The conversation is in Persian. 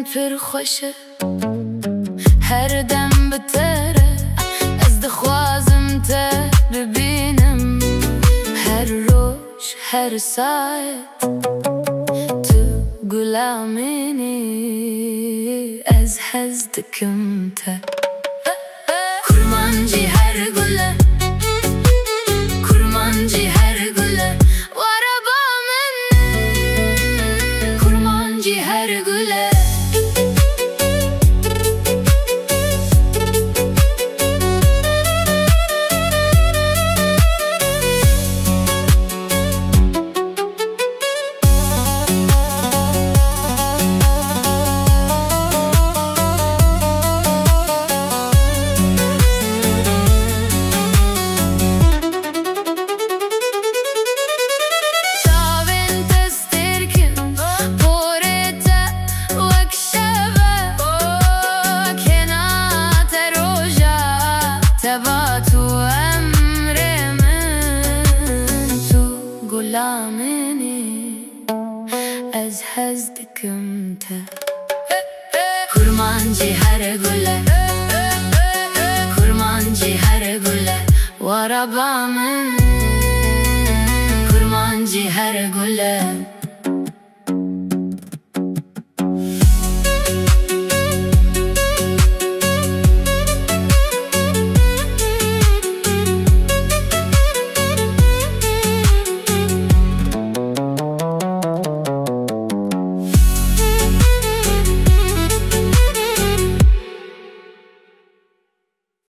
پر خوشه هر دم بتره از دخوازم تا ببینم هر روز هر ساعت تو غلامینی از حزدکم تا kurmancı her güle kurmancı her güle var arabamın kurmancı her güle از حزدکم تا kurmancı her güle kurmancı her güle var arabamın kurmancı her güle